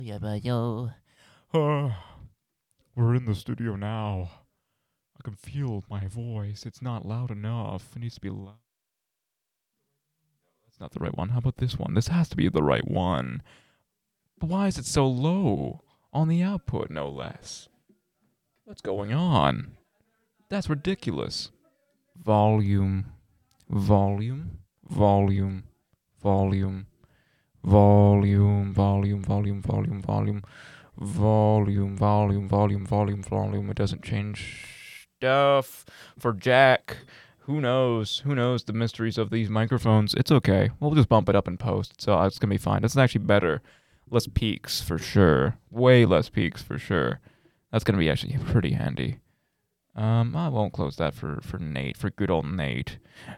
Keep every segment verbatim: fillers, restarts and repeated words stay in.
Yeah, but yo. Uh, we're in the studio now. I can feel my voice. It's not loud enough. It needs to be loud. That's not the right one. How about this one? This has to be the right one. But why is it so low? On the output, no less. What's going on? That's ridiculous. Volume. Volume. Volume. Volume. Volume. Volume. Volume. Volume. Volume. Volume, volume, volume, volume, volume. It doesn't change stuff for Jack. Who knows? Who knows the mysteries of these microphones? It's okay. We'll just bump it up in post, so it's gonna be fine. It's actually better. Less peaks for sure. Way less peaks for sure. That's gonna be actually pretty handy. Um, I won't close that for, for Nate, for good old Nate.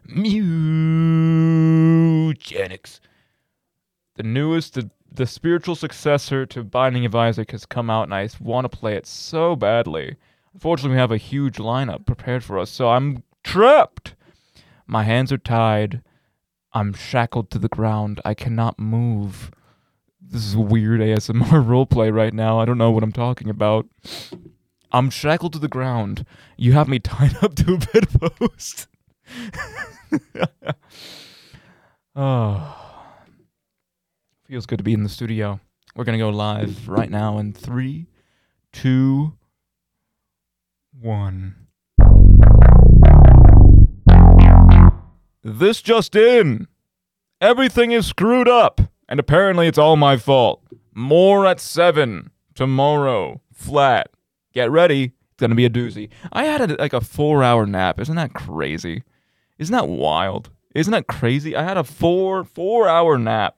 Mugenics. The newest, the the spiritual successor to Binding of Isaac has come out, and I want to play it so badly. Unfortunately, we have a huge lineup prepared for us, so I'm trapped. My hands are tied. I'm shackled to the ground. I cannot move. This is weird A S M R roleplay right now. I don't know what I'm talking about. I'm shackled to the ground. You have me tied up to a bedpost. Oh. Feels good to be in the studio. We're going to go live right now in three, two, one. This just in. Everything is screwed up, and apparently it's all my fault. More at seven tomorrow. Flat. Get ready. It's going to be a doozy. I had a, like a four-hour nap. Isn't that crazy? Isn't that wild? Isn't that crazy? I had a four, four-hour nap.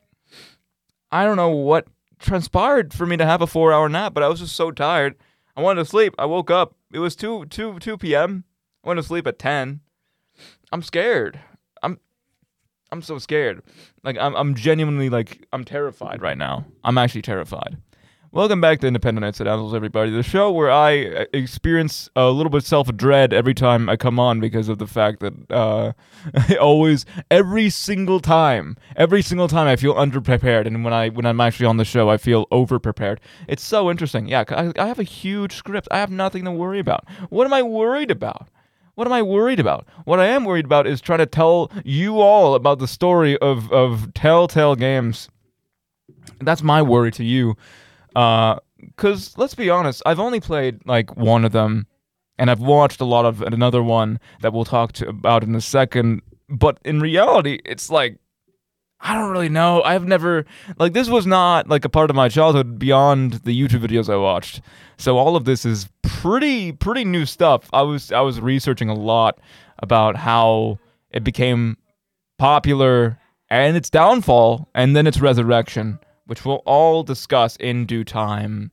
I don't know what transpired for me to have a four-hour nap, but I was just so tired. I wanted to sleep. I woke up. It was two p.m. I went to sleep at ten. I'm scared. I'm I'm so scared. Like, I'm I'm genuinely, like, I'm terrified right now. I'm actually terrified. Welcome back to Independent Incidentals, everybody. The show where I experience a little bit of self-dread every time I come on because of the fact that uh, I always, every single time, every single time I feel underprepared, and when, I, when I'm actually on the show, I feel over-prepared. It's so interesting. Yeah, I, I have a huge script. I have nothing to worry about. What am I worried about? What am I worried about? What I am worried about is trying to tell you all about the story of, of Telltale Games. That's my worry to you. Uh, cause let's be honest, I've only played like one of them, and I've watched a lot of another one that we'll talk to about in a second. But in reality, it's like, I don't really know. I've never, like, this was not like a part of my childhood beyond the YouTube videos I watched. So all of this is pretty, pretty new stuff. I was, I was researching a lot about how it became popular and its downfall, and then its resurrection, which we'll all discuss in due time.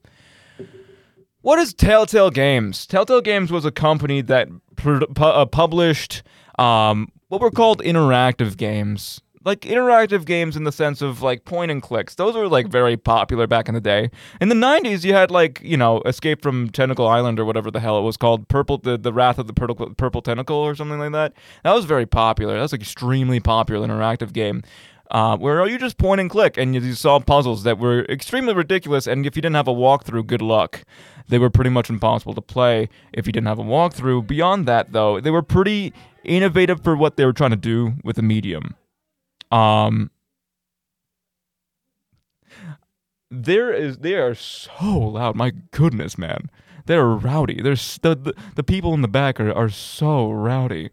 What is Telltale Games? Telltale Games was a company that pu- pu- uh, published um, what were called interactive games. Like, interactive games in the sense of, like, point and clicks. Those were, like, very popular back in the day. In the nineties, you had, like, you know, Escape from Tentacle Island or whatever the hell it was called. Purple, the, the Wrath of the Purple, Purple Tentacle or something like that. That was very popular. That was, like, extremely popular interactive game. Uh, where you just point and click and you, you solve puzzles that were extremely ridiculous, and if you didn't have a walkthrough, good luck. They were pretty much impossible to play if you didn't have a walkthrough. Beyond that, though, they were pretty innovative for what they were trying to do with the medium. Um, there is, they are so loud. My goodness, man, they're rowdy. There's the, the the people in the back are are so rowdy.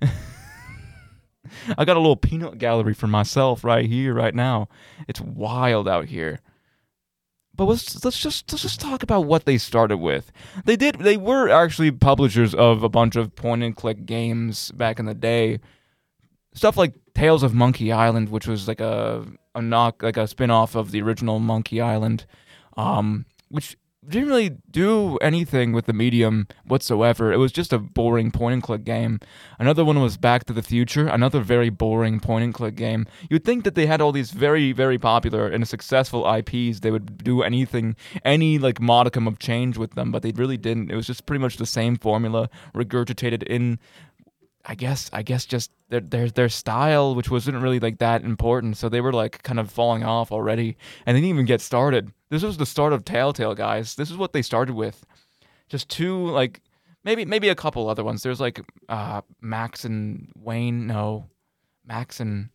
I got a little peanut gallery for myself right here, right now. It's wild out here. But let's let's just let's just talk about what they started with. They did they were actually publishers of a bunch of point and click games back in the day. Stuff like Tales of Monkey Island, which was like a a knock like a spin-off of the original Monkey Island, um, which didn't really do anything with the medium whatsoever. It was just a boring point-and-click game. Another one was Back to the Future, another very boring point-and-click game. You'd think that they had all these very, very popular and successful I Ps. They would do anything, any like modicum of change with them, but they really didn't. It was just pretty much the same formula regurgitated in I guess I guess just their their their style, which wasn't really like that important, so they were like kind of falling off already, and they didn't even get started. This was the start of Telltale, guys. This is what they started with. Just two, like maybe maybe a couple other ones. There's like uh, Max and Wayne. No, Max and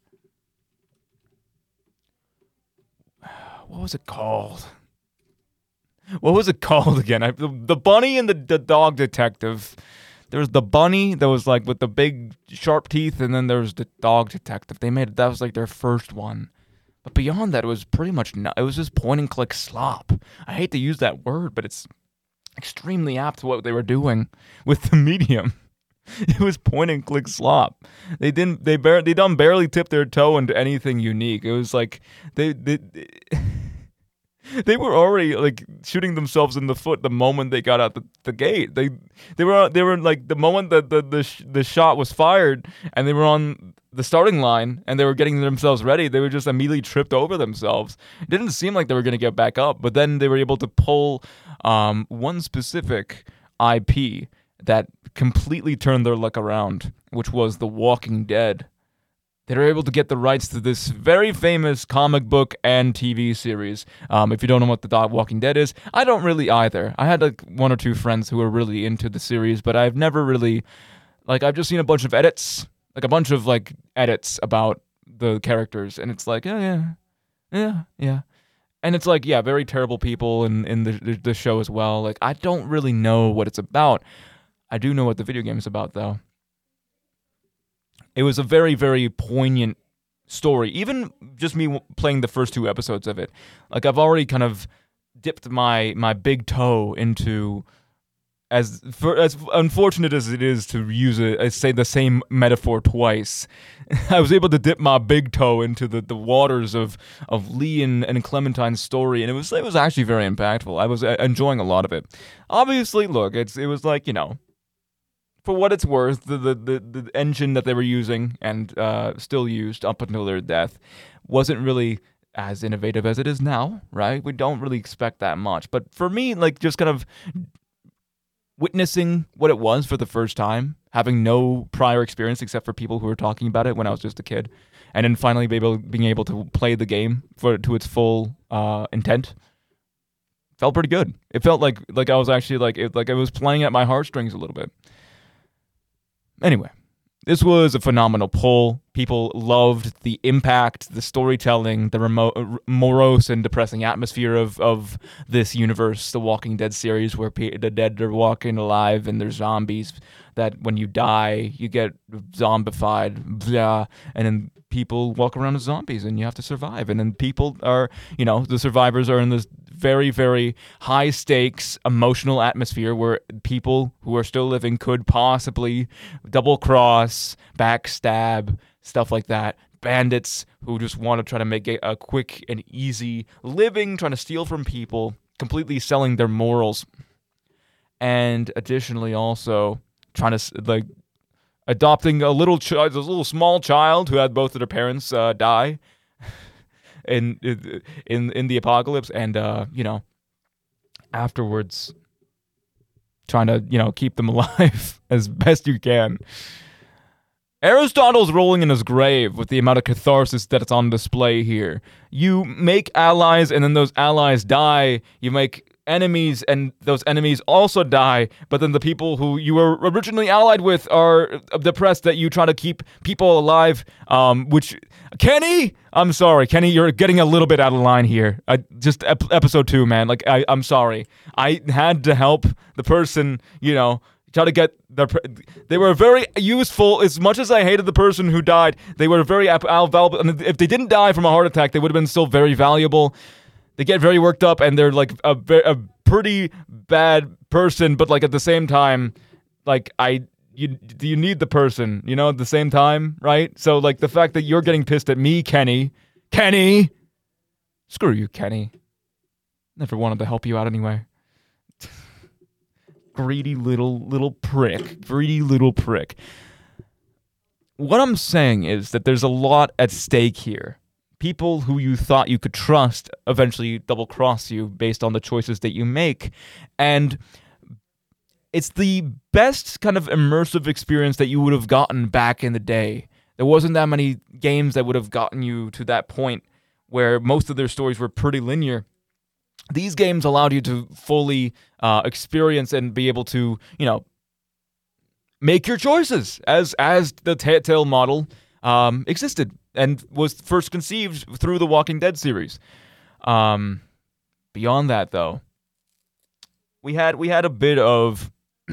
what was it called? What was it called again? I, the, the bunny and the, the dog detective. There was the bunny that was like with the big sharp teeth, and then there was the dog detective. They made that was like their first one, but beyond that, it was pretty much not, it was just point and click slop. I hate to use that word, but it's extremely apt to what they were doing with the medium. It was point and click slop. They didn't. They barely. They done barely tipped their toe into anything unique. It was like they. they, they They were already like shooting themselves in the foot the moment they got out the, the gate. They they were they were like the moment that the the, sh- the shot was fired and they were on the starting line and they were getting themselves ready. They were just immediately tripped over themselves. It didn't seem like they were going to get back up, but then they were able to pull um, one specific I P that completely turned their luck around, which was The Walking Dead. They were able to get the rights to this very famous comic book and T V series. Um, if you don't know what The Walking Dead is, I don't really either. I had like one or two friends who were really into the series, but I've never really, like, I've just seen a bunch of edits, like a bunch of like edits about the characters, and it's like, oh yeah, yeah, yeah, and it's like, yeah, very terrible people in in the the show as well. Like, I don't really know what it's about. I do know what the video game is about, though. It was a very, very poignant story. Even just me playing the first two episodes of it. Like, I've already kind of dipped my my big toe into, as for, as unfortunate as it is to use a, say the same metaphor twice, I was able to dip my big toe into the, the waters of, of Lee and, and Clementine's story, and it was it was actually very impactful. I was enjoying a lot of it. Obviously, look, it's it was like, you know, for what it's worth, the, the, the, the engine that they were using and uh, still used up until their death wasn't really as innovative as it is now, right? We don't really expect that much. But for me, like, just kind of witnessing what it was for the first time, having no prior experience except for people who were talking about it when I was just a kid, and then finally be able, being able to play the game for to its full uh, intent, felt pretty good. It felt like like I was actually like it, like I was playing at my heartstrings a little bit. Anyway, this was a phenomenal pull. People loved the impact, the storytelling, the remote, morose and depressing atmosphere of, of this universe, the Walking Dead series, where pe- the dead are walking alive and they're zombies, that when you die, you get zombified, blah, and then people walk around as zombies and you have to survive. And then people are, you know, the survivors are in this very, very high stakes emotional atmosphere where people who are still living could possibly double cross, backstab, stuff like that. Bandits who just want to try to make a quick and easy living, trying to steal from people, completely selling their morals. And additionally also trying to, like, adopting a little child, a little small child who had both of their parents uh, die in in in the apocalypse, and uh, you know, afterwards, trying to, you know, keep them alive as best you can. Aristotle's rolling in his grave with the amount of catharsis that's on display here. You make allies, and then those allies die. You make enemies, and those enemies also die, but then the people who you were originally allied with are depressed that you try to keep people alive, um, which, Kenny, I'm sorry, Kenny, you're getting a little bit out of line here. I, just ep- episode two, man, like, I, I'm sorry. I had to help the person, you know, try to get their, they were very useful. As much as I hated the person who died, they were very valuable, and if they didn't die from a heart attack, they would have been still very valuable. They get very worked up, and they're like a, a pretty bad person, but like at the same time, like I, you, you need the person, you know, at the same time, right? So like the fact that you're getting pissed at me, Kenny, Kenny, screw you, Kenny. Never wanted to help you out anyway. Greedy little, little prick, greedy little prick. What I'm saying is that there's a lot at stake here. People who you thought you could trust eventually double-cross you based on the choices that you make. And it's the best kind of immersive experience that you would have gotten back in the day. There wasn't that many games that would have gotten you to that point where most of their stories were pretty linear. These games allowed you to fully uh, experience and be able to, you know, make your choices as as the Telltale model um, existed and was first conceived through the Walking Dead series. Um, beyond that, though, we had we had a bit of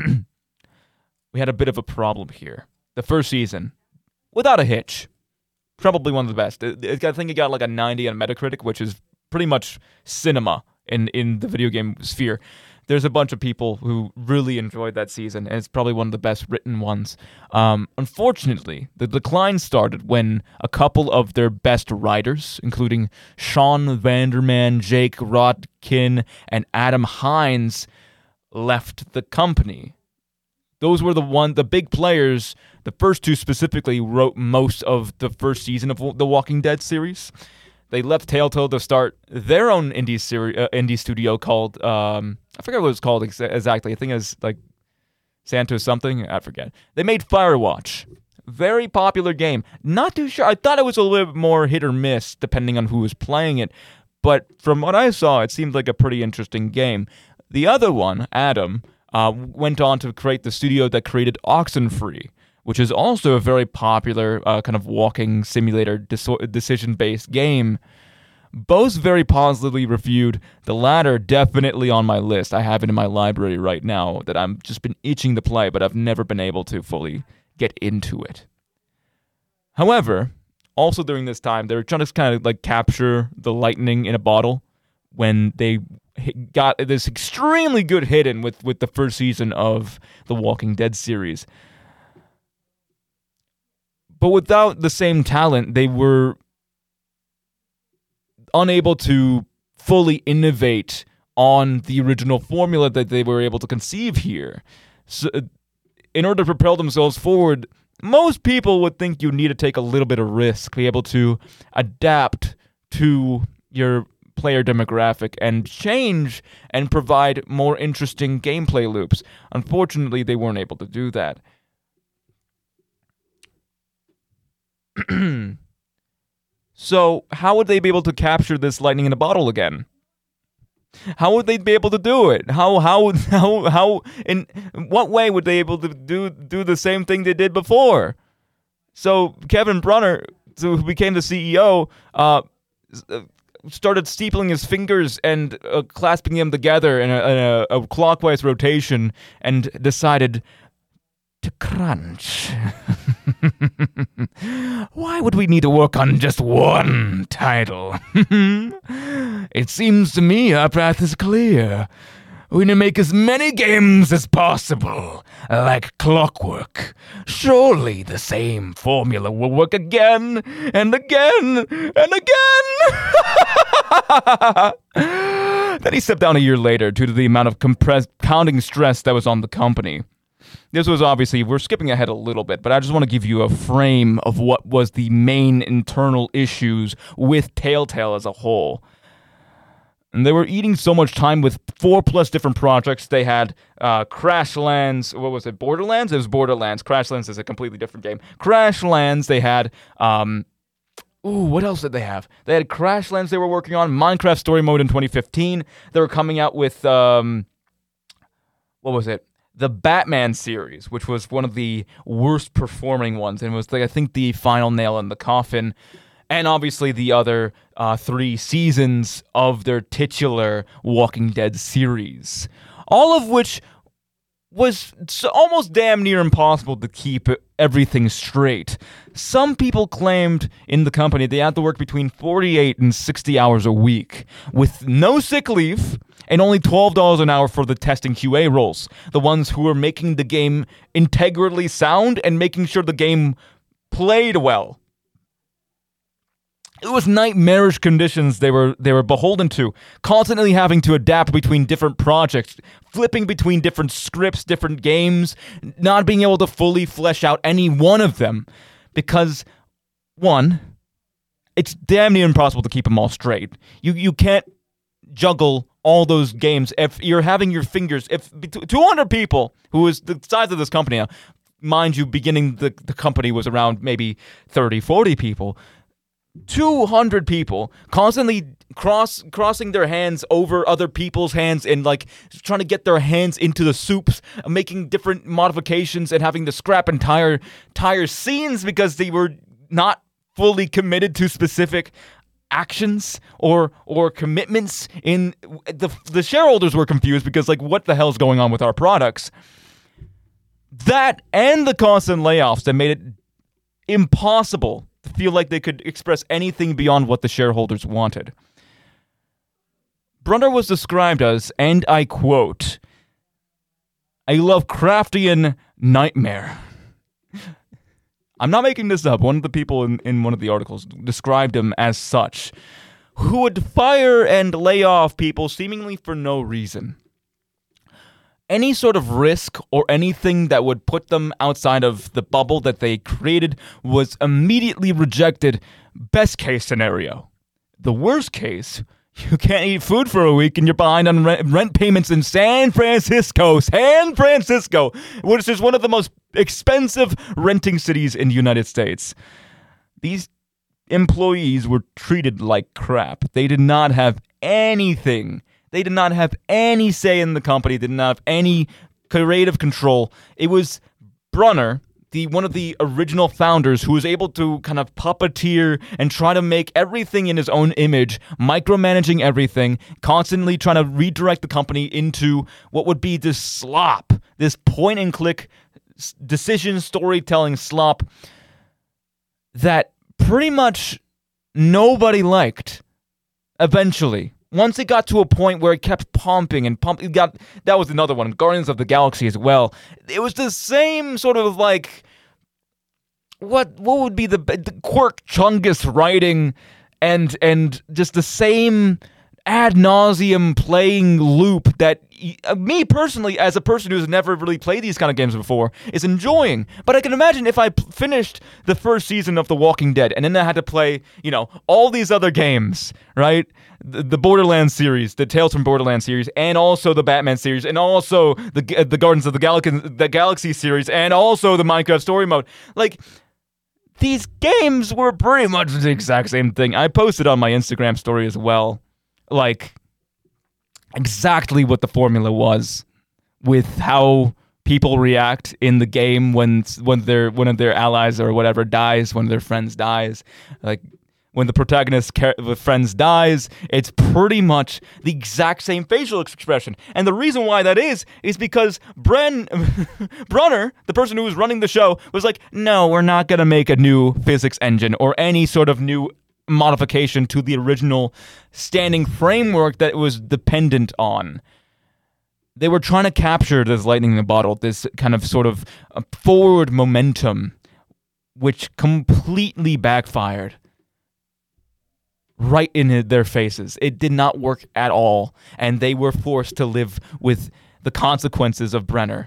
we had a bit of a problem here. The first season, without a hitch, probably one of the best. It, it, I think it got like a ninety on Metacritic, which is pretty much cinema in, in the video game sphere. There's a bunch of people who really enjoyed that season, and it's probably one of the best written ones. Um, unfortunately, the decline started when a couple of their best writers, including Sean Vanderman, Jake Rodkin, and Adam Hines, left the company. Those were the one, the big players. The first two specifically wrote most of the first season of the Walking Dead series. They left Telltale to start their own indie series, uh, indie studio called, um, I forget what it was called ex- exactly. I think it was like Santos something. I forget. They made Firewatch. Very popular game. Not too sure. I thought it was a little bit more hit or miss depending on who was playing it. But from what I saw, it seemed like a pretty interesting game. The other one, Adam, uh, went on to create the studio that created Oxenfree, which is also a very popular uh, kind of walking simulator dis- decision-based game. Both very positively reviewed. The latter definitely on my list. I have it in my library right now that I've just been itching to play, but I've never been able to fully get into it. However, also during this time, they were trying to kind of like capture the lightning in a bottle when they got this extremely good hit in with, with the first season of the Walking Dead series. But without the same talent, they were unable to fully innovate on the original formula that they were able to conceive here. So, in order to propel themselves forward, most people would think you need to take a little bit of risk, be able to adapt to your player demographic and change and provide more interesting gameplay loops. Unfortunately, they weren't able to do that. So, how would they be able to capture this lightning in a bottle again? How would they be able to do it? How how how how in what way would they be able to do do the same thing they did before? So Kevin Brunner, who became the C E O, uh, started steepling his fingers and uh, clasping them together in, a, in a, a clockwise rotation, and decided to crunch. Why would we need to work on just one title? It seems to me our path is clear. We need to make as many games as possible, like clockwork. Surely the same formula will work again and again and again. Then he stepped down a year later due to the amount of compressed counting stress that was on the company. This was obviously, we're skipping ahead a little bit, but I just want to give you a frame of what was the main internal issues with Telltale as a whole. And they were eating so much time with four plus different projects. They had uh, Crashlands, what was it, Borderlands? It was Borderlands. Crashlands is a completely different game. Crashlands, they had, um, ooh, what else did they have? They had Crashlands they were working on, Minecraft Story Mode in twenty fifteen. They were coming out with, um, what was it? The Batman series, which was one of the worst performing ones, and was, like, I think, the final nail in the coffin. And obviously the other uh, three seasons of their titular Walking Dead series, all of which was almost damn near impossible to keep everything straight. Some people claimed in the company they had to work between forty-eight and sixty hours a week, with no sick leave, and only twelve dollars an hour for the testing Q A roles, the ones who were making the game integrally sound and making sure the game played well. It was nightmarish conditions they were they were beholden to, constantly having to adapt between different projects, flipping between different scripts, different games, not being able to fully flesh out any one of them, because, one, it's damn near impossible to keep them all straight. You you can't juggle all those games, if you're having your fingers, if two hundred people, who is the size of this company now, mind you, beginning the, the company was around maybe thirty, forty people, two hundred people constantly cross crossing their hands over other people's hands and like trying to get their hands into the soups, making different modifications and having to scrap entire entire scenes because they were not fully committed to specific actions or or commitments. In the the shareholders were confused because like, what the hell's going on with our products? That and the constant layoffs that made it impossible to feel like they could express anything beyond what the shareholders wanted. Brunner was described as, and I quote, a Lovecraftian nightmare. I'm not making this up. One of the people in, in one of the articles described him as such, who would fire and lay off people seemingly for no reason. Any sort of risk or anything that would put them outside of the bubble that they created was immediately rejected. Best case scenario. The worst case, you can't eat food for a week and you're behind on rent, rent payments in San Francisco. San Francisco, which is one of the most expensive renting cities in the United States. These employees were treated like crap. They did not have anything. They did not have any say in the company, did not have any creative control. It was Brunner, the one of the original founders, who was able to kind of puppeteer and try to make everything in his own image, micromanaging everything, constantly trying to redirect the company into what would be this slop, this point-and-click decision storytelling slop that pretty much nobody liked eventually. Once it got to a point where it kept pumping and pumping, it got, that was another one, Guardians of the Galaxy as well. It was the same sort of like, what what would be the, the Quirk Chungus writing and and just the same ad nauseum playing loop that uh, me personally, as a person who's never really played these kind of games before, is enjoying. But I can imagine if I p- finished the first season of The Walking Dead and then I had to play, you know, all these other games, right? The, the Borderlands series, the Tales from Borderlands series, and also the Batman series, and also the uh, the Guardians of the Galaxy, the Galaxy series, and also the Minecraft story mode. Like, these games were pretty much the exact same thing. I posted on my Instagram story as well, like, exactly what the formula was with how people react in the game when when their one of their allies or whatever dies, one of their friends dies. Like, when the protagonist of friends dies, it's pretty much the exact same facial expression. And the reason why that is, is because Bren, Brunner, the person who was running the show, was like, no, we're not going to make a new physics engine or any sort of new modification to the original standing framework that it was dependent on. They were trying to capture this lightning in a bottle, this kind of sort of forward momentum, which completely backfired right in their faces. It did not work at all, and they were forced to live with the consequences of Brenner.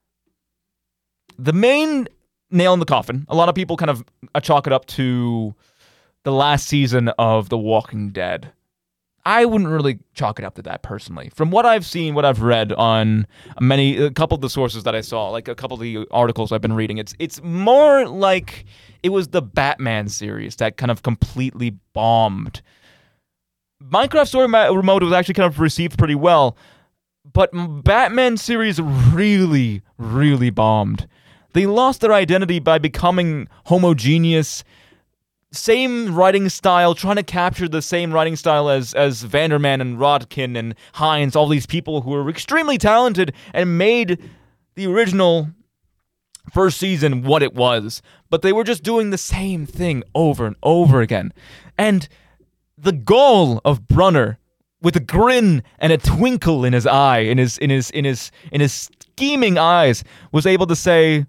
The main nail in the coffin, a lot of people kind of chalk it up to the last season of The Walking Dead. I wouldn't really chalk it up to that personally. From what I've seen, what I've read on many, a couple of the sources that I saw, like a couple of the articles I've been reading, it's it's more like it was the Batman series that kind of completely bombed. Minecraft Story Mode was actually kind of received pretty well, but Batman series really, really bombed. They lost their identity by becoming homogeneous. Same writing style, trying to capture the same writing style as as Vanderman and Rodkin and Hines, all these people who were extremely talented and made the original first season what it was. But they were just doing the same thing over and over again. And the goal of Brunner, with a grin and a twinkle in his eye, in his in his in his in his scheming eyes, was able to say,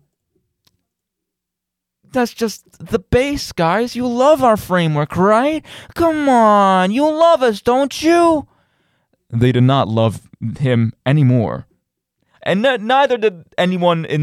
that's just the base, guys. You love our framework, right? Come on, you love us, don't you? They did not love him anymore. And n- neither did anyone in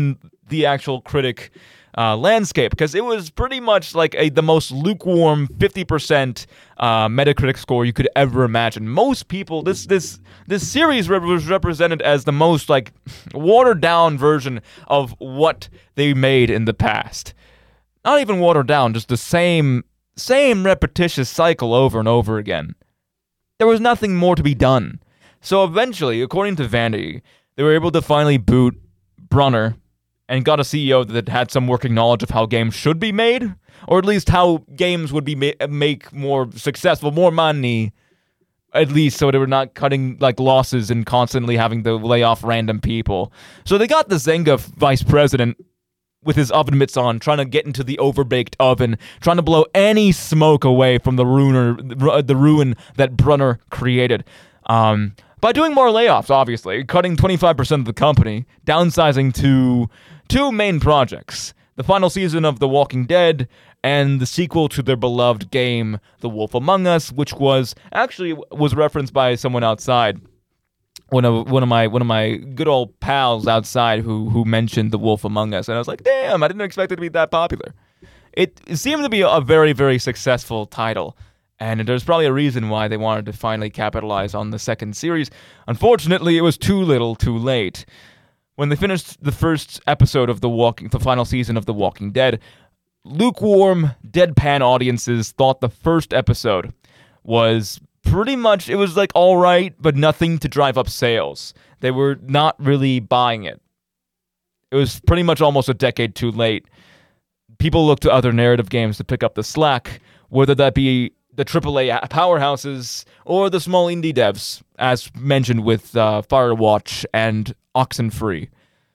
the actual critic uh, landscape, because it was pretty much like a the most lukewarm fifty percent uh, Metacritic score you could ever imagine. Most people, this this this series was represented as the most like watered down version of what they made in the past. Not even watered down, just the same same repetitious cycle over and over again. There was nothing more to be done. So eventually, according to Vanity, they were able to finally boot Brunner and got a C E O that had some working knowledge of how games should be made, or at least how games would be ma- make more successful, more money, at least so they were not cutting like losses and constantly having to lay off random people. So they got the Zynga vice president with his oven mitts on, trying to get into the overbaked oven, trying to blow any smoke away from the ruiner, the ruin that Brunner created. Um, by doing more layoffs, obviously, cutting twenty-five percent of the company, downsizing to two main projects: the final season of The Walking Dead and the sequel to their beloved game, The Wolf Among Us, which was actually was referenced by someone outside. One of one of my one of my good old pals outside who who mentioned The Wolf Among Us, and I was like, damn, I didn't expect it to be that popular. It, it seemed to be a very, very successful title, and there's probably a reason why they wanted to finally capitalize on the second series. Unfortunately, it was too little, too late. When they finished the first episode of the walking, the final season of The Walking Dead, lukewarm, deadpan audiences thought the first episode was pretty much, it was like all right, but nothing to drive up sales. They were not really buying it. It was pretty much almost a decade too late. People looked to other narrative games to pick up the slack, whether that be the triple A powerhouses or the small indie devs, as mentioned with uh, Firewatch and Oxenfree.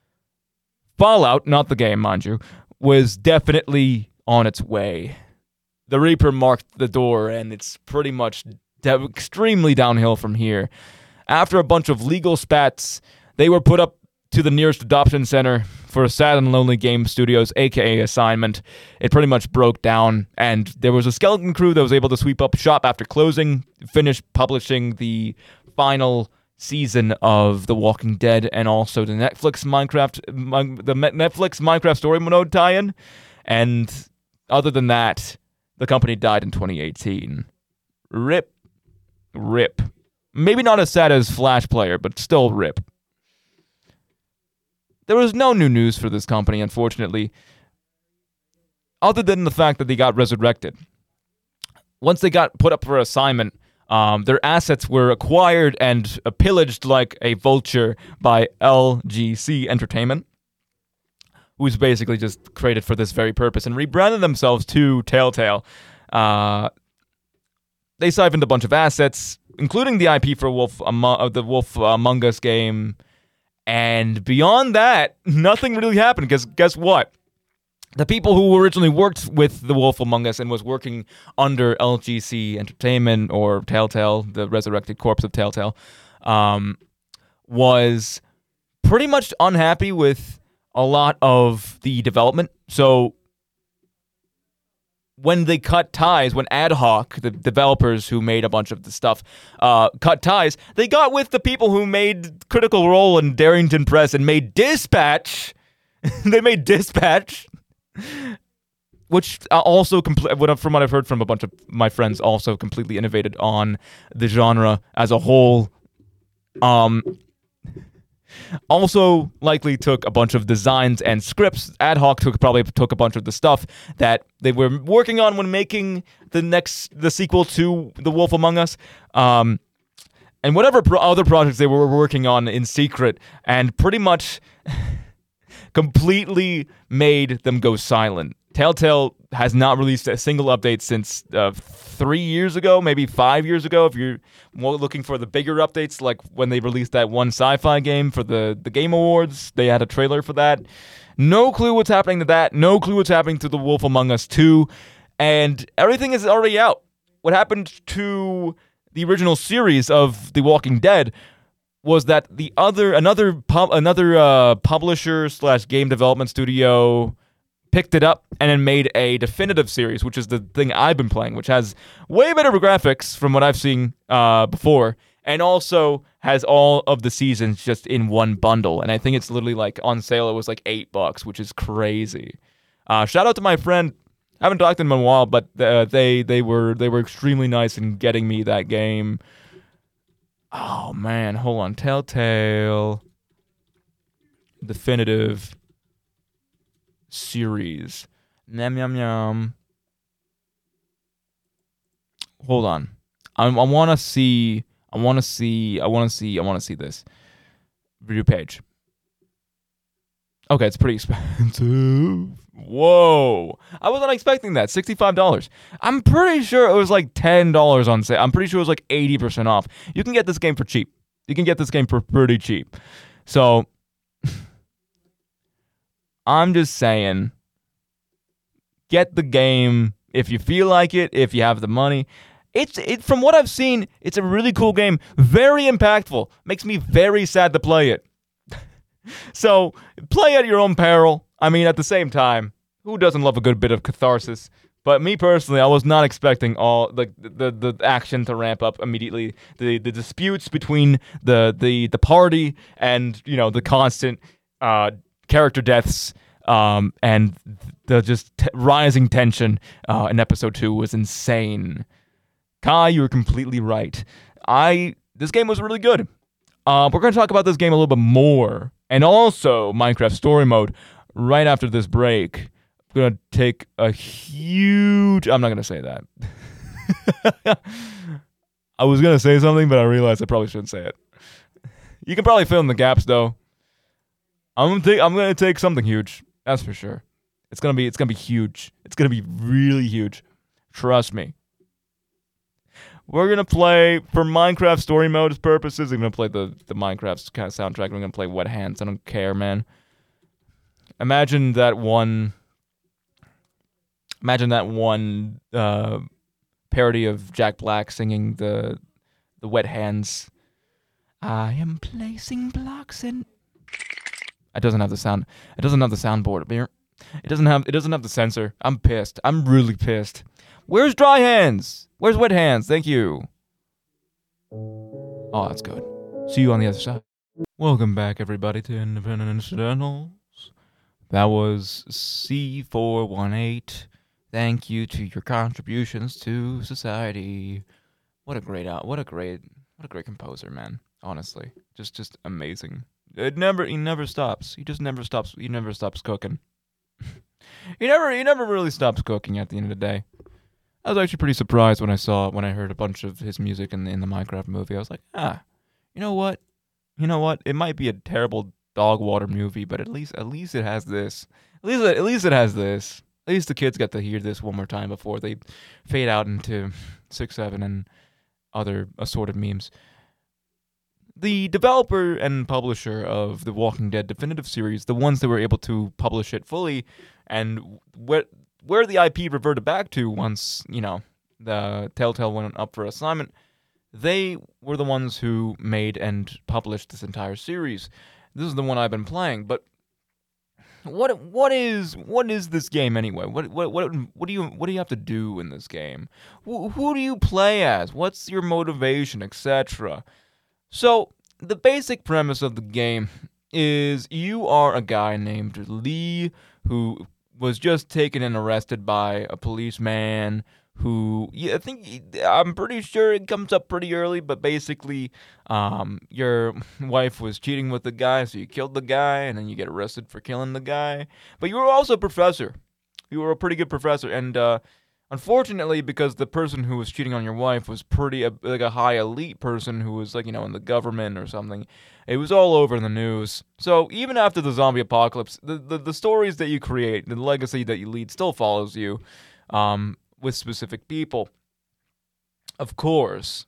Fallout, not the game, mind you, was definitely on its way. The Reaper marked the door, and it's pretty much de- extremely downhill from here. After a bunch of legal spats, they were put up to the nearest adoption center for Sad and Lonely Game Studios, aka Assignment. It pretty much broke down, and there was a skeleton crew that was able to sweep up shop after closing, finish publishing the final season of The Walking Dead, and also the Netflix Minecraft, the Netflix Minecraft story mode tie-in. And other than that, the company died in twenty eighteen. Rip. Rip. Maybe not as sad as Flash Player, but still rip. There was no new news for this company, unfortunately, other than the fact that they got resurrected. Once they got put up for assignment, um, their assets were acquired and uh, pillaged like a vulture by L G C Entertainment, who's basically just created for this very purpose, and rebranded themselves to Telltale. Uh, they siphoned a bunch of assets, including the I P for Wolf Among, uh, the Wolf Among Us game. And beyond that, nothing really happened, because guess what? The people who originally worked with The Wolf Among Us and was working under L G C Entertainment, or Telltale, the resurrected corpse of Telltale, um, was pretty much unhappy with a lot of the development. So when they cut ties, when Ad Hoc, the developers who made a bunch of the stuff, uh, cut ties, they got with the people who made Critical Role and Darrington Press and made Dispatch. They made Dispatch, which also, compl- from what I've heard from a bunch of my friends, also completely innovated on the genre as a whole. Um... Also likely took a bunch of designs and scripts. Ad Hoc took probably took a bunch of the stuff that they were working on when making the next the sequel to The Wolf Among Us, um, and whatever pro- other projects they were working on in secret, and pretty much completely made them go silent. Telltale has not released a single update since uh, three years ago, maybe five years ago, if you're more looking for the bigger updates, like when they released that one sci-fi game for the, the Game Awards. They had a trailer for that. No clue what's happening to that. No clue what's happening to The Wolf Among Us two. And everything is already out. What happened to the original series of The Walking Dead was that the other another pub, another uh, publisher slash game development studio picked it up and then made a definitive series, which is the thing I've been playing, which has way better graphics from what I've seen uh, before, and also has all of the seasons just in one bundle. And I think it's literally like on sale. It was like eight bucks, which is crazy. Uh, shout out to my friend. I haven't talked to them in a while, but uh, they they were they were extremely nice in getting me that game. Oh man, hold on, Telltale Definitive Series. Yum yum yum. Hold on, I, I want to see. I want to see. I want to see. I want to see this review page. Okay, it's pretty expensive. Whoa. I was not expecting that. sixty-five dollars. I'm pretty sure it was like ten dollars on sale. I'm pretty sure it was like eighty percent off. You can get this game for cheap. You can get this game for pretty cheap. So, I'm just saying, get the game if you feel like it, if you have the money. It's it from what I've seen, it's a really cool game. Very impactful. Makes me very sad to play it. So, play at your own peril. I mean, at the same time, who doesn't love a good bit of catharsis? But me personally, I was not expecting all the the, the action to ramp up immediately. The the disputes between the the, the party and, you know, the constant uh, character deaths um, and the just t- rising tension uh, in episode two was insane. Kai, you were completely right. I this game was really good. Uh, we're going to talk about this game a little bit more, and also Minecraft Story Mode right after this break. I'm going to take a huge... I'm not going to say that. I was going to say something, but I realized I probably shouldn't say it. You can probably fill in the gaps, though. I'm going to take, I'm going to take something huge. That's for sure. It's going to be it's going to be huge. It's going to be really huge. Trust me. We're going to play, for Minecraft Story Mode's purposes, I'm going to play the, the Minecraft kind of soundtrack. We're going to play Wet Hands. I don't care, man. Imagine that one... Imagine that one uh, parody of Jack Black singing the the Wet Hands. I am placing blocks in... It doesn't have the sound. It doesn't have the soundboard up here. It doesn't have, it doesn't have the sensor. I'm pissed. I'm really pissed. Where's Dry Hands? Where's Wet Hands? Thank you. Oh, that's good. See you on the other side. Welcome back, everybody, to Independent Incidentals. That was C four one eight. Thank you to your contributions to society. What a great out. What a great. What a great composer, man. Honestly, just just amazing. It never. He never stops. He just never stops. He never stops cooking. he never. He never really stops cooking. At the end of the day. I was actually pretty surprised when I saw, when I heard a bunch of his music in the, in the Minecraft movie. I was like, ah, you know what? You know what? It might be a terrible dog water movie, but at least, at least it has this. At least, at least it has this. At least the kids get to hear this one more time before they fade out into six seven and other assorted memes. The developer and publisher of the Walking Dead Definitive Series, the ones that were able to publish it fully, and where where the I P reverted back to once, you know, the Telltale went up for assignment, they were the ones who made and published this entire series. This is the one I've been playing, but what what is what is this game anyway? What what what what do you what do you have to do in this game? Who, who do you play as? What's your motivation, et cetera? So, the basic premise of the game is you are a guy named Lee who was just taken and arrested by a policeman who, yeah, I think, I'm pretty sure it comes up pretty early, but basically, um, your wife was cheating with the guy, so you killed the guy, and then you get arrested for killing the guy. But you were also a professor. You were a pretty good professor, and, uh, unfortunately, because the person who was cheating on your wife was pretty, uh, like a high elite person who was, like, you know, in the government or something, it was all over in the news. So even after the zombie apocalypse, the, the, the stories that you create, the legacy that you lead still follows you, um, with specific people. Of course,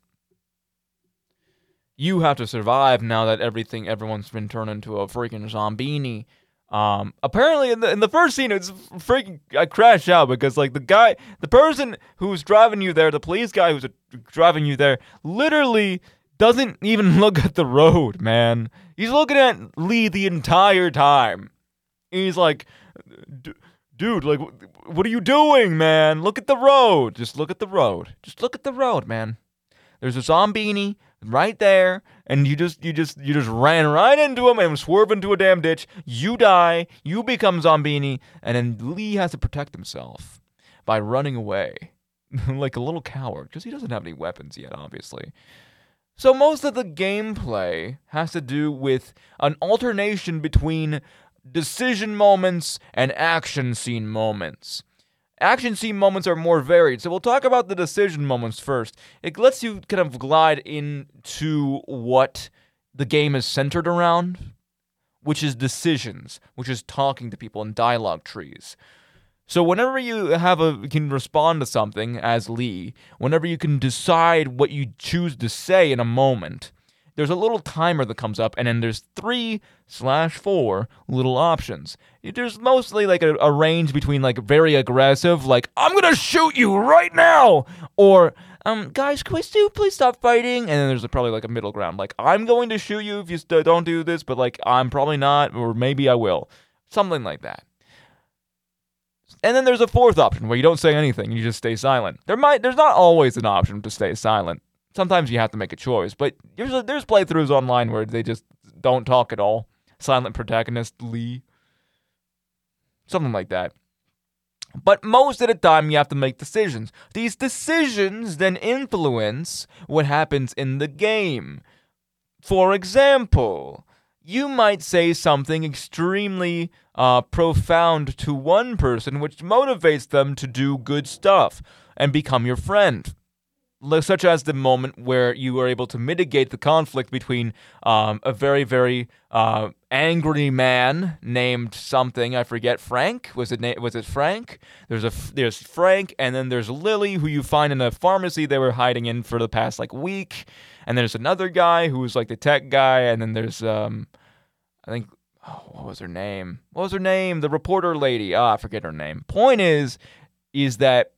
you have to survive now that everything, everyone's been turned into a freaking zombini. Um, apparently in the, in the first scene, it's freaking, I crashed out because, like, the guy, the person who's driving you there, the police guy who's driving you there, literally doesn't even look at the road, man. He's looking at Lee the entire time. He's like, dude, like, what are you doing, man? Look at the road. Just look at the road. Just look at the road, man. There's a zombini right there, and you just you just you just ran right into him and swerved into a damn ditch. You die, you become Zombini, and then Lee has to protect himself by running away like a little coward because he doesn't have any weapons yet, obviously. So most of the gameplay has to do with an alternation between decision moments and action scene moments. Action scene moments are more varied, so we'll talk about the decision moments first. It lets you kind of glide into what the game is centered around, which is decisions, which is talking to people and dialogue trees. So whenever you have a you can respond to something as Lee, whenever you can decide what you choose to say in a moment, there's a little timer that comes up, and then there's three slash four little options. There's mostly like a, a range between like very aggressive, like, I'm gonna shoot you right now, or, um, guys, can we still please stop fighting? And then there's probably like a middle ground, like, I'm going to shoot you if you st- don't do this, but like, I'm probably not, or maybe I will. Something like that. And then there's a fourth option where you don't say anything, you just stay silent. There might, there's not always an option to stay silent. Sometimes you have to make a choice, but there's a, there's playthroughs online where they just don't talk at all. Silent protagonist Lee. Something like that. But most of the time you have to make decisions. These decisions then influence what happens in the game. For example, you might say something extremely uh, profound to one person, which motivates them to do good stuff and become your friend. Such as the moment where you were able to mitigate the conflict between um, a very, very uh, angry man named something, I forget, Frank? Was it na- was it Frank? There's a there's Frank, and then there's Lily, who you find in a pharmacy they were hiding in for the past like week, and there's another guy who's like the tech guy, and then there's um, I think, oh, what was her name? What was her name? The reporter lady. Ah, oh, I forget her name. Point is, is that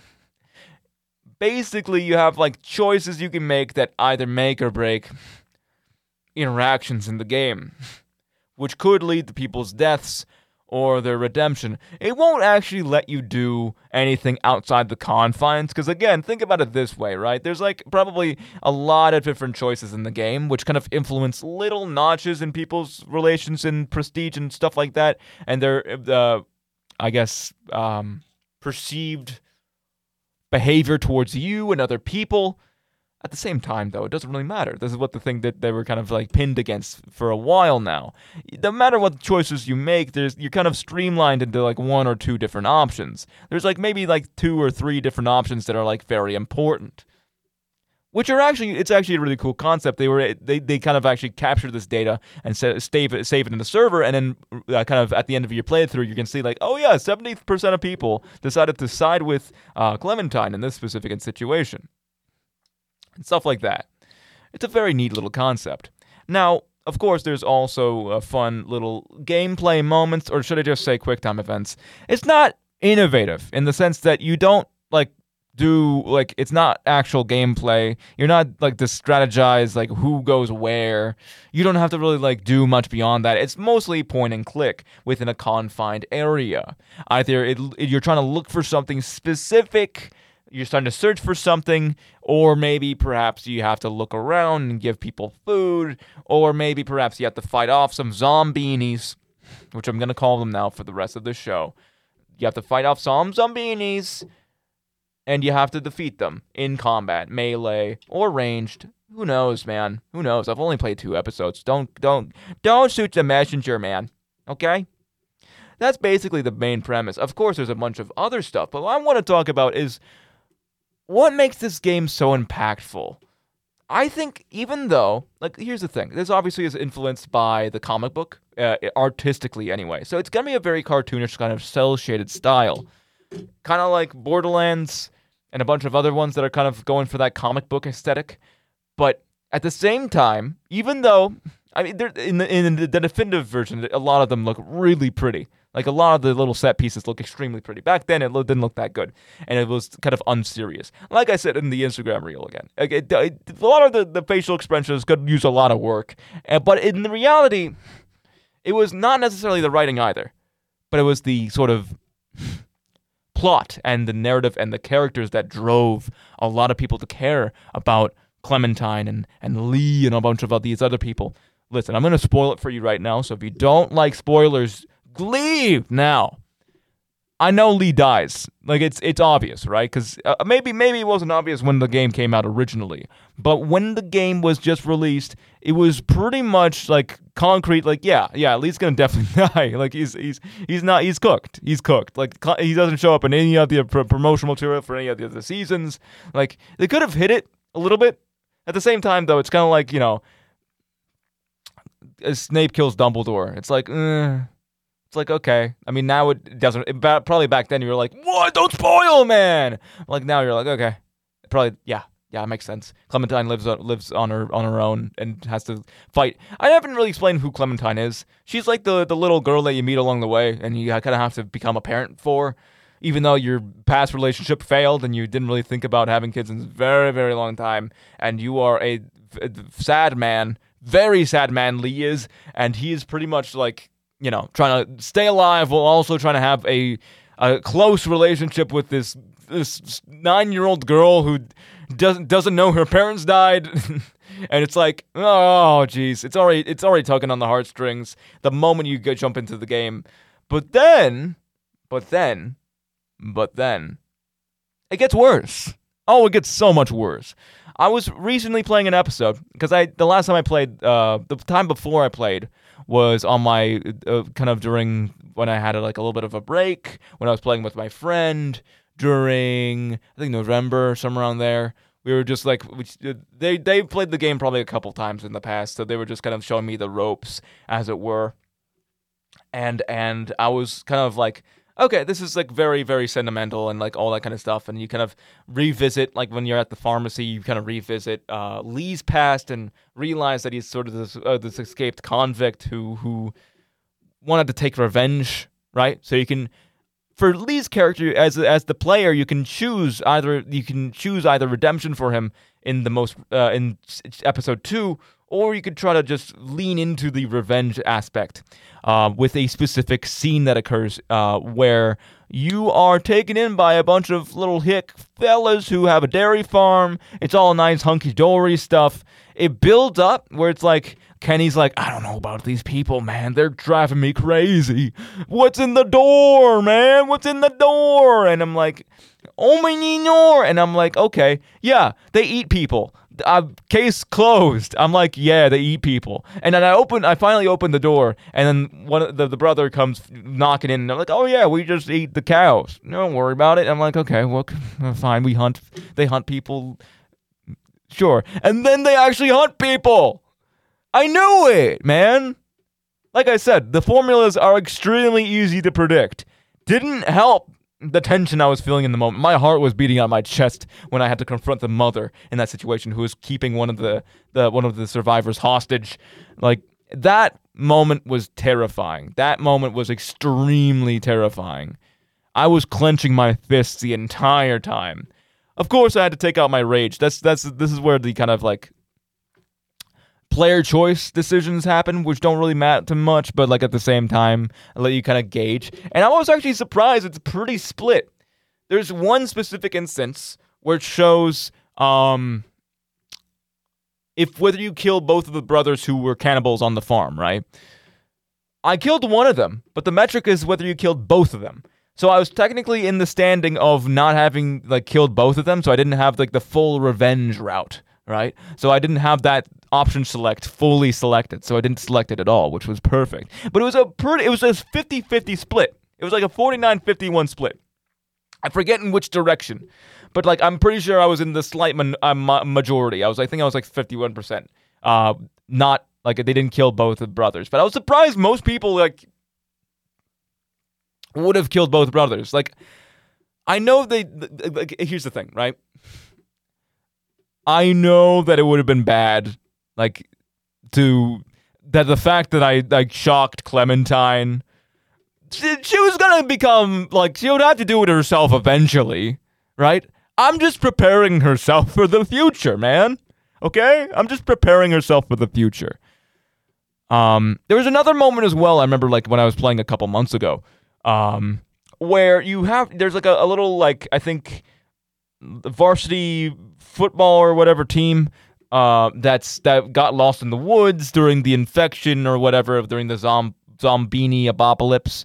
basically, you have like choices you can make that either make or break interactions in the game, which could lead to people's deaths or their redemption. It won't actually let you do anything outside the confines, because again, think about it this way, right? There's like probably a lot of different choices in the game, which kind of influence little notches in people's relations and prestige and stuff like that, and their, uh, I guess, um, perceived behavior towards you and other people. At the same time, though, it doesn't really matter. This is what the thing that they were kind of like pinned against for a while now. No matter what choices you make, there's you're kind of streamlined into like one or two different options. There's like maybe like two or three different options that are like very important, which are actually, it's actually a really cool concept. They were they, they kind of actually capture this data and save it, save it in the server, and then uh, kind of at the end of your playthrough, you can see like, oh yeah, seventy percent of people decided to side with uh, Clementine in this specific situation. And stuff like that. It's a very neat little concept. Now, of course, there's also uh, fun little gameplay moments, or should I just say QuickTime events. It's not innovative in the sense that you don't like do like it's not actual gameplay. You're not like to strategize like who goes where. You don't have to really like do much beyond that. It's mostly point and click within a confined area. Either it, you're trying to look for something specific, you're starting to search for something, or maybe perhaps you have to look around and give people food, or maybe perhaps you have to fight off some zombinis, which I'm going to call them now for the rest of the show. You have to fight off some zombinis, and you have to defeat them in combat, melee, or ranged. Who knows, man? Who knows? I've only played two episodes. Don't, don't, don't shoot the messenger, man. Okay? That's basically the main premise. Of course, there's a bunch of other stuff, but what I want to talk about is what makes this game so impactful. I think even though, like, here's the thing. This obviously is influenced by the comic book, uh, artistically anyway. So it's going to be a very cartoonish kind of cel-shaded style. Kind of like Borderlands and a bunch of other ones that are kind of going for that comic book aesthetic. But at the same time, even though, I mean, in the, in the definitive version, a lot of them look really pretty. Like, a lot of the little set pieces look extremely pretty. Back then, it didn't look that good, and it was kind of unserious. Like I said in the Instagram reel again, it, it, a lot of the, the facial expressions could use a lot of work. Uh, but in the reality, it was not necessarily the writing either, but it was the sort of plot and the narrative and the characters that drove a lot of people to care about Clementine and, and Lee and a bunch of these other people. Listen, I'm going to spoil it for you right now, so if you don't like spoilers, leave now. I know Lee dies. Like, it's it's obvious, right? Because uh, maybe maybe it wasn't obvious when the game came out originally. But when the game was just released, it was pretty much, like, concrete. Like, yeah, yeah, Lee's gonna definitely die. Like, he's he's he's not, he's cooked. He's cooked. Like, he doesn't show up in any of the pr- promotional material for any of the other seasons. Like, they could have hit it a little bit. At the same time, though, it's kind of like, you know, Snape kills Dumbledore. It's like, eh. It's like, okay. I mean, now it doesn't. It, probably back then you were like, what? Don't spoil, man. Like, now you're like, okay. Probably, yeah. Yeah, it makes sense. Clementine lives on, lives on her on her own and has to fight. I haven't really explained who Clementine is. She's like the, the little girl that you meet along the way and you kind of have to become a parent for, even though your past relationship failed and you didn't really think about having kids in a very, very long time. And you are a, a sad man, very sad man, Lee is. And he is pretty much like, you know, trying to stay alive while also trying to have a a close relationship with this this nine-year-old girl who doesn't doesn't know her parents died. And it's like, oh, geez, it's already it's already tugging on the heartstrings the moment you go jump into the game. But then, but then, but then, it gets worse. Oh, it gets so much worse. I was recently playing an episode because I the last time I played, uh, the time before I played was on my uh, kind of during when I had a, like a little bit of a break when I was playing with my friend during I think November, somewhere around there. We were just like we, they they played the game probably a couple times in the past, so they were just kind of showing me the ropes, as it were. And and I was kind of like, okay, this is like very, very sentimental and like all that kind of stuff. And you kind of revisit, like when you're at the pharmacy, you kind of revisit uh, Lee's past and realize that he's sort of this, uh, this escaped convict who who wanted to take revenge, right? So you can, for Lee's character as as the player, you can choose either you can choose either redemption for him in the most uh, in episode two, or you could try to just lean into the revenge aspect uh, with a specific scene that occurs uh, where you are taken in by a bunch of little hick fellas who have a dairy farm. It's all nice hunky-dory stuff. It builds up where it's like, Kenny's like, I don't know about these people, man. They're driving me crazy. What's in the door, man? What's in the door? And I'm like, oh my nor. And I'm like, okay, yeah, they eat people. Uh, case closed. I'm like, yeah, they eat people. And then I open, I finally open the door, and then one of the, the brother comes knocking in, and I'm like, oh yeah, we just eat the cows. Don't worry about it. I'm like, okay, well, fine. We hunt. They hunt people. Sure. And then they actually hunt people. I knew it, man. Like I said, the formulas are extremely easy to predict. Didn't help the tension I was feeling in the moment. My heart was beating out my chest when I had to confront the mother in that situation who was keeping one of the, the one of the survivors hostage. Like, that moment was terrifying. That moment was extremely terrifying. I was clenching my fists the entire time. Of course, I had to take out my rage. That's that's this is where the kind of like player choice decisions happen, which don't really matter much, but like at the same time, I let you kind of gauge. And I was actually surprised it's pretty split. There's one specific instance where it shows um, if whether you kill both of the brothers who were cannibals on the farm, right? I killed one of them, but the metric is whether you killed both of them. So I was technically in the standing of not having like killed both of them, so I didn't have like the full revenge route, right? So I didn't have that option select fully selected, so I didn't select it at all, which was perfect. But it was a pretty, it was a fifty-fifty split. It was like a forty-nine fifty-one split. I forget in which direction, but like I'm pretty sure I was in the slight ma- uh, ma- majority. I was, I think I was like fifty-one percent. Uh, not like they didn't kill both the brothers, but I was surprised most people like would have killed both brothers. Like, I know they. Like, here's the thing, right? I know that it would have been bad. Like, to that the fact that I like shocked Clementine, she, she was gonna become like she would have to do it herself eventually, right? I'm just preparing herself for the future, man. Okay, I'm just preparing herself for the future. Um, there was another moment as well. I remember, like when I was playing a couple months ago, um, where you have there's like a, a little like I think the varsity football or whatever team uh, that's that got lost in the woods during the infection or whatever, during the zom- zombini apocalypse.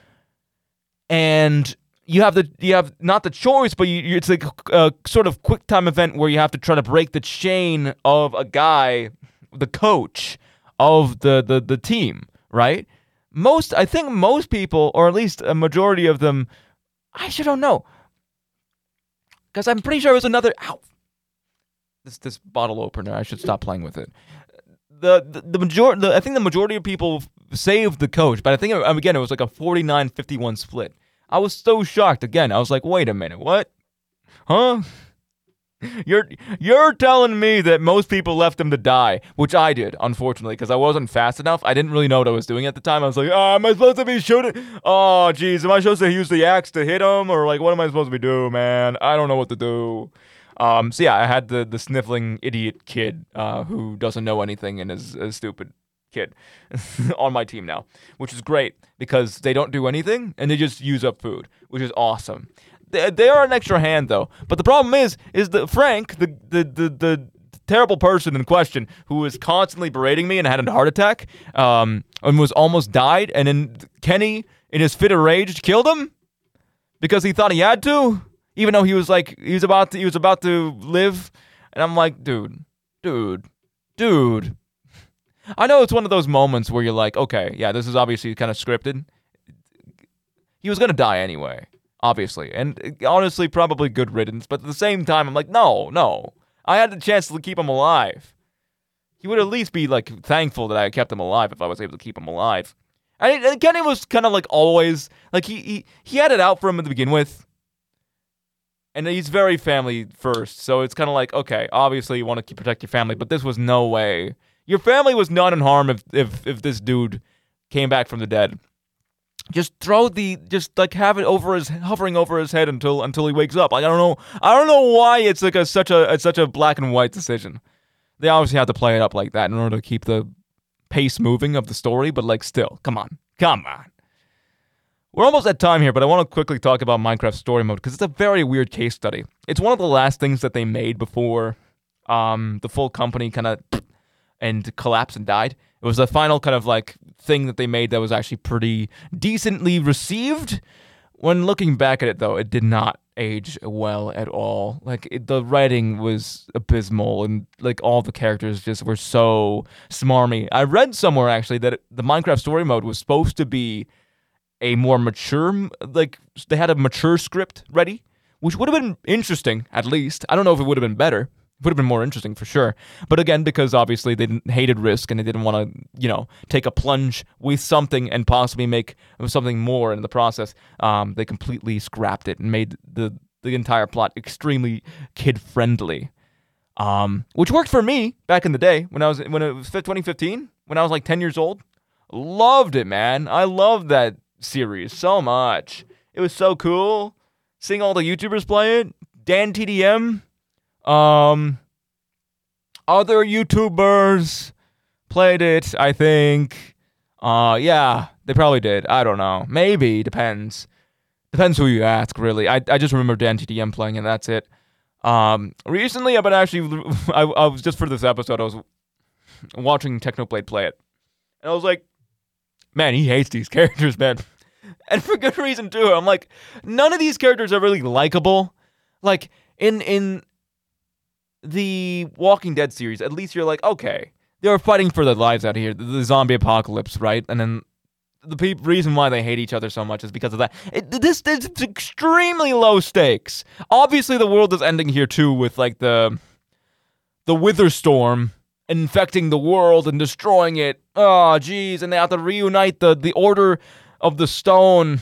And you have the you have not the choice, but you, you, it's like a sort of quick time event where you have to try to break the chain of a guy, the coach of the, the, the team, right? Most, I think most people, or at least a majority of them, I actually don't know, because I'm pretty sure it was another. Ow, this this bottle opener. I should stop playing with it. The the, the majority, I think the majority of people saved the coach, but I think again it was like a forty-nine fifty-one split. I was so shocked. Again, I was like, wait a minute, what? Huh? You're you're telling me that most people left him to die, which I did, unfortunately, because I wasn't fast enough. I didn't really know what I was doing at the time. I was like, oh, am I supposed to be shooting? Oh, geez, am I supposed to use the axe to hit him? Or like, what am I supposed to be doing, man? I don't know what to do. Um, so yeah, I had the, the sniffling idiot kid uh, who doesn't know anything and is a stupid kid on my team now, which is great because they don't do anything and they just use up food, which is awesome. They, they are an extra hand though, but the problem is, is that Frank, the the the, the terrible person in question, who was constantly berating me and had a heart attack, um, and was almost died, and then Kenny, in his fit of rage, killed him because he thought he had to, even though he was like he was about to, he was about to live, and I'm like, dude, dude, dude. I know it's one of those moments where you're like, okay, yeah, this is obviously kind of scripted. He was gonna die anyway. Obviously, and honestly, probably good riddance, but at the same time, I'm like, no, no. I had the chance to keep him alive. He would at least be, like, thankful that I kept him alive if I was able to keep him alive. And, and Kenny was kind of, like, always, like, he, he, he had it out for him to begin with. And he's very family first, so it's kind of like, okay, obviously you want to protect your family, but this was no way. Your family was not in harm if, if, if this dude came back from the dead. Just throw the, just like have it over his, hovering over his head until until he wakes up. Like I don't know, I don't know why it's like a such a it's such a black and white decision. They obviously have to play it up like that in order to keep the pace moving of the story. But like, still, come on, come on. We're almost at time here, but I want to quickly talk about Minecraft Story Mode because it's a very weird case study. It's one of the last things that they made before um, the full company kind of and collapsed and died. It was the final kind of like thing that they made that was actually pretty decently received. When looking back at it, though, it did not age well at all. Like it, the writing was abysmal, and like all the characters just were so smarmy. I read somewhere actually that it, the Minecraft Story Mode was supposed to be a more mature, like they had a mature script ready, which would have been interesting at least. I don't know if it would have been better. Would have been more interesting for sure. But again, because obviously they didn't, hated risk and they didn't want to, you know, take a plunge with something and possibly make something more in the process, um, they completely scrapped it and made the, the entire plot extremely kid-friendly. Um, which worked for me back in the day when I was, when it was twenty fifteen, when I was like ten years old. Loved it, man. I loved that series so much. It was so cool. Seeing all the YouTubers play it. Dan T D M. Um, other YouTubers played it, I think. Uh, yeah, they probably did. I don't know. Maybe. Depends. Depends who you ask, really. I I just remember Dan T D M playing, and that's it. Um, recently, I've been actually, I, I was just for this episode, I was watching Technoblade play it. And I was like, man, he hates these characters, man. And for good reason, too. I'm like, none of these characters are really likable. Like, in, in, the Walking Dead series, at least you're like, okay, they were fighting for their lives out here, the, the zombie apocalypse, right? And then the pe- reason why they hate each other so much is because of that. It, this is extremely low stakes. Obviously, the world is ending here too, with like the the Wither Storm infecting the world and destroying it. Oh, geez, and they have to reunite the the Order of the Stone.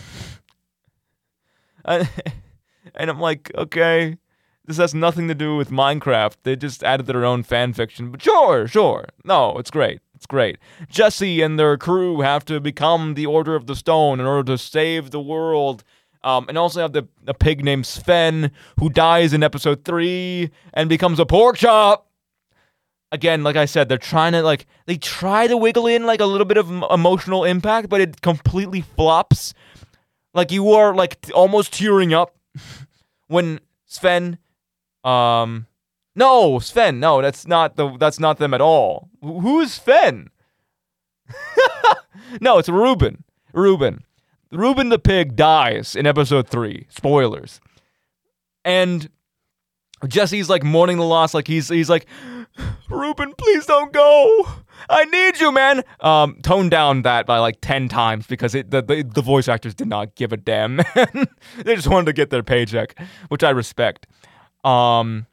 and, and I'm like, okay. This has nothing to do with Minecraft. They just added their own fan fiction. But sure, sure. No, it's great. It's great. Jesse and their crew have to become the Order of the Stone in order to save the world. Um, and also have the a pig named Sven who dies in episode three and becomes a pork chop. Again, like I said, they're trying to like they try to wiggle in like a little bit of emotional impact, but it completely flops. Like you are like almost tearing up when Sven Um, No, Sven. No, that's not the. That's not them at all. Who's Sven? No, it's Reuben. Reuben. Reuben the pig dies in episode three. Spoilers. And Jesse's like mourning the loss. Like he's he's like, Reuben, please don't go. I need you, man. Um, tone down that by like ten times because it the, the the voice actors did not give a damn. They just wanted to get their paycheck, which I respect. Um,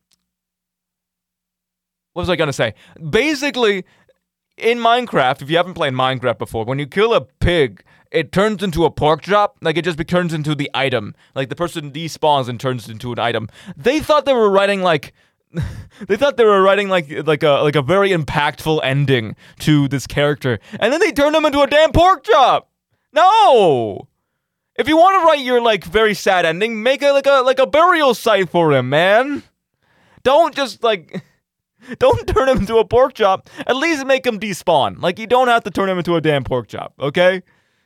what was I gonna say? Basically, in Minecraft, if you haven't played Minecraft before, when you kill a pig, it turns into a pork chop. Like, it just be- turns into the item. Like, the person despawns and turns into an item. They thought they were writing, like... they thought they were writing, like, like a like a very impactful ending to this character. And then they turned him into a damn pork chop! No! If you want to write your, like, very sad ending, make it like a, like a burial site for him, man! Don't just, like... Don't turn him into a pork chop. At least make him despawn. Like, you don't have to turn him into a damn pork chop, okay?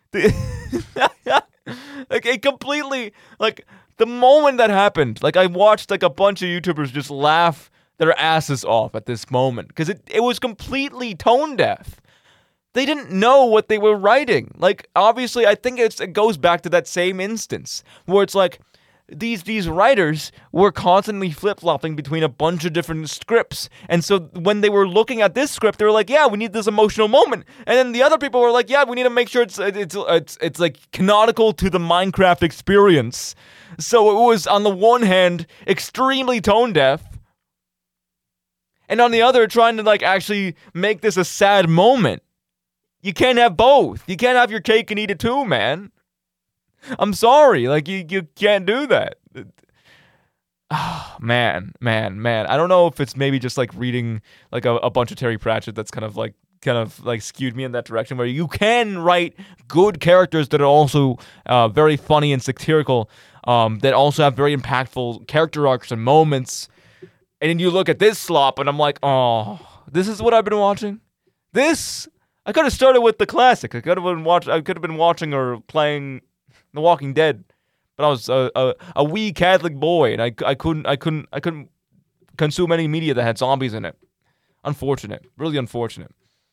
Like, it completely, like, the moment that happened, like, I watched, like, a bunch of YouTubers just laugh their asses off at this moment. Because it, it was completely tone deaf. They didn't know what they were writing. Like, obviously, I think it's, it goes back to that same instance. Where it's like, These these writers were constantly flip-flopping between a bunch of different scripts. And so when they were looking at this script, they were like, yeah, we need this emotional moment. And then the other people were like, yeah, we need to make sure it's it's it's it's like canonical to the Minecraft experience. So it was, on the one hand, extremely tone-deaf. And on the other, trying to like actually make this a sad moment. You can't have both. You can't have your cake and eat it too, man. I'm sorry, like, you, you can't do that. Oh, man, man, man. I don't know if it's maybe just, like, reading, like, a, a bunch of Terry Pratchett that's kind of, like, kind of, like, skewed me in that direction, where you can write good characters that are also uh, very funny and satirical, um, that also have very impactful character arcs and moments, and then you look at this slop, and I'm like, oh, this is what I've been watching? This? I could have started with the classic. I could have been watch- I could have been watching or playing The Walking Dead, but I was a, a a wee Catholic boy, and I, I couldn't I couldn't I couldn't consume any media that had zombies in it. Unfortunate, really unfortunate.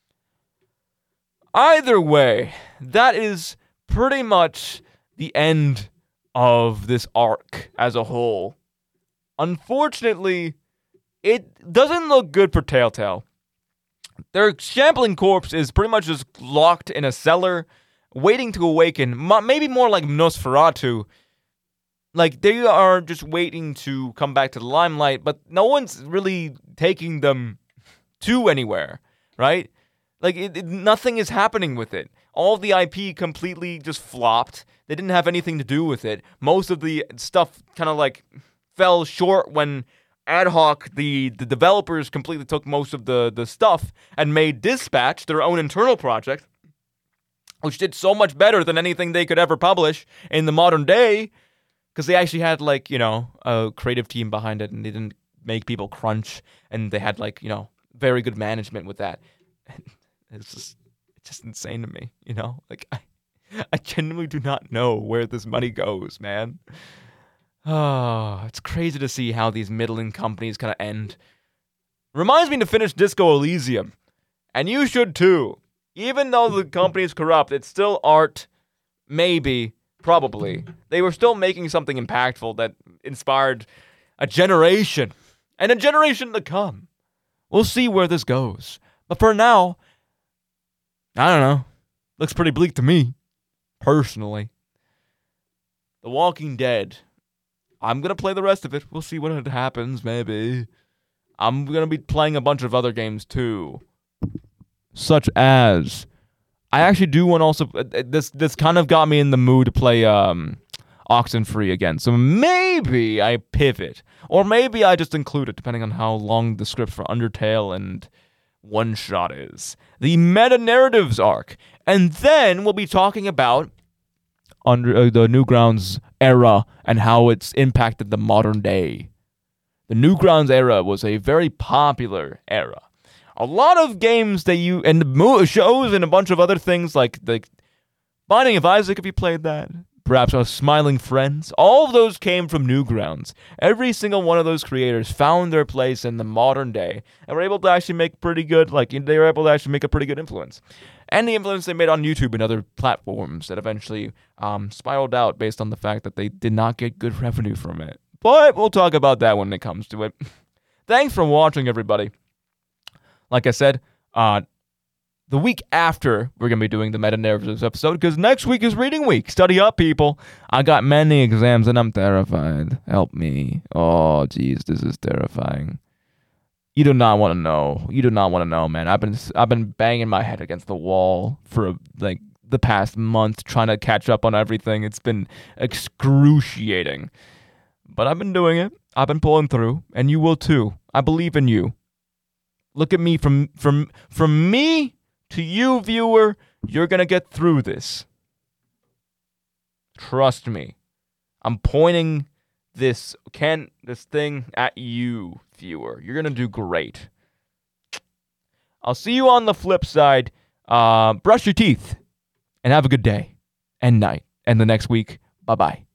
Either way, that is pretty much the end of this arc as a whole. Unfortunately, it doesn't look good for Telltale. Their shambling corpse is pretty much just locked in a cellar, waiting to awaken, maybe more like Nosferatu. Like, they are just waiting to come back to the limelight, but no one's really taking them to anywhere, right? Like, it, it, nothing is happening with it. All of the I P completely just flopped. They didn't have anything to do with it. Most of the stuff kind of, like, fell short when Ad Hoc, the, the developers, completely took most of the, the stuff and made Dispatch, their own internal project, which did so much better than anything they could ever publish in the modern day, because they actually had, like, you know, a creative team behind it, and they didn't make people crunch, and they had, like, you know, very good management with that. And it's just, it's just insane to me, you know? Like, I, I genuinely do not know where this money goes, man. Oh, it's crazy to see how these middling companies kind of end. Reminds me to finish Disco Elysium, and you should too. Even though the company is corrupt, it's still art, maybe, probably. They were still making something impactful that inspired a generation, and a generation to come. We'll see where this goes. But for now, I don't know. Looks pretty bleak to me, personally. The Walking Dead. I'm going to play the rest of it. We'll see what happens, maybe. I'm going to be playing a bunch of other games, too. Such as, I actually do want also, uh, this this kind of got me in the mood to play um, Oxenfree again. So maybe I pivot. Or maybe I just include it, depending on how long the script for Undertale and One Shot is. The meta-narratives arc. And then we'll be talking about under uh, the Newgrounds era and how it's impacted the modern day. The Newgrounds era was a very popular era. A lot of games that you, and mo- shows and a bunch of other things like the Binding of Isaac, if you played that, perhaps our smiling friends. All of those came from Newgrounds. Every single one of those creators found their place in the modern day and were able to actually make pretty good, like, they were able to actually make a pretty good influence. And the influence they made on YouTube and other platforms that eventually um, spiraled out based on the fact that they did not get good revenue from it. But we'll talk about that when it comes to it. Thanks for watching, everybody. Like I said, uh, the week after, we're going to be doing the meta-narratives episode, because next week is reading week. Study up, people. I got many exams, and I'm terrified. Help me. Oh, jeez, this is terrifying. You do not want to know. You do not want to know, man. I've been I've been banging my head against the wall for, like, the past month, trying to catch up on everything. It's been excruciating. But I've been doing it. I've been pulling through, and you will too. I believe in you. Look at me from from from me to you, viewer. You're gonna get through this. Trust me. I'm pointing this can this thing at you, viewer. You're gonna do great. I'll see you on the flip side. Uh, brush your teeth and have a good day and night and the next week. Bye bye.